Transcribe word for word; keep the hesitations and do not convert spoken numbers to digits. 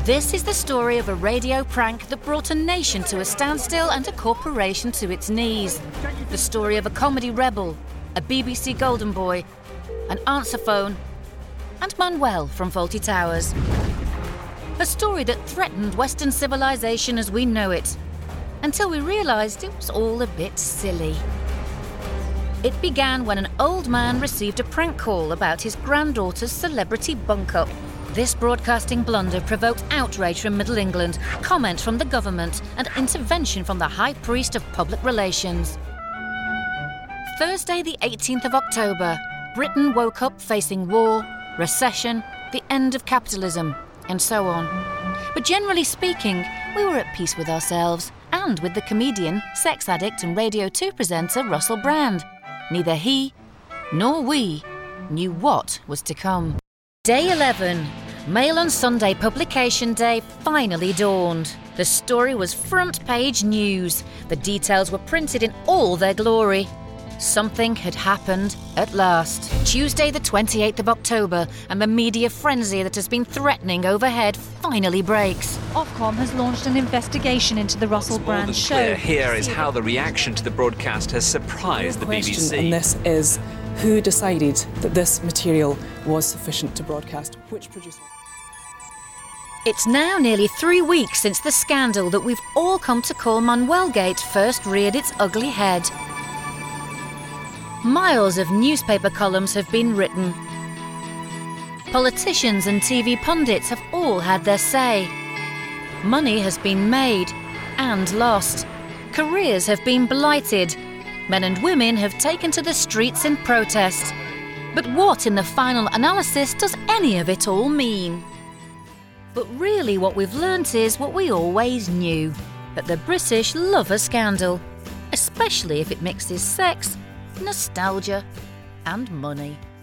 This is the story of a radio prank that brought a nation to a standstill and a corporation to its knees. The story of a comedy rebel, a B B C golden boy, an answer phone, and Manuel from Fawlty Towers. A story that threatened Western civilization as we know it, until we realised it was all a bit silly. It began when an old man received a prank call about his granddaughter's celebrity bunk-up. This broadcasting blunder provoked outrage from Middle England, comment from the government, and intervention from the High Priest of Public Relations. Thursday the eighteenth of October, Britain woke up facing war, recession, the end of capitalism, and so on. But generally speaking, we were at peace with ourselves and with the comedian, sex addict and Radio two presenter Russell Brand. Neither he nor we knew what was to come. Day eleven. Mail on Sunday publication day finally dawned. The story was front page news. The details were printed in all their glory. Something had happened at last. Tuesday the twenty-eighth of October, and the media frenzy that has been threatening overhead finally breaks. Ofcom has launched an investigation into the Russell Brand show. Clear here is how the reaction to the broadcast has surprised the B B C. And this is who decided that this material was sufficient to broadcast, which producer. It's now nearly three weeks since the scandal that we've all come to call Manuelgate first reared its ugly head. Miles of newspaper columns have been written. Politicians and T V pundits have all had their say. Money has been made and lost. Careers have been blighted. Men and women have taken to the streets in protest. But what in the final analysis does any of it all mean? But really what we've learnt is what we always knew, that the British love a scandal, especially if it mixes sex, nostalgia and money.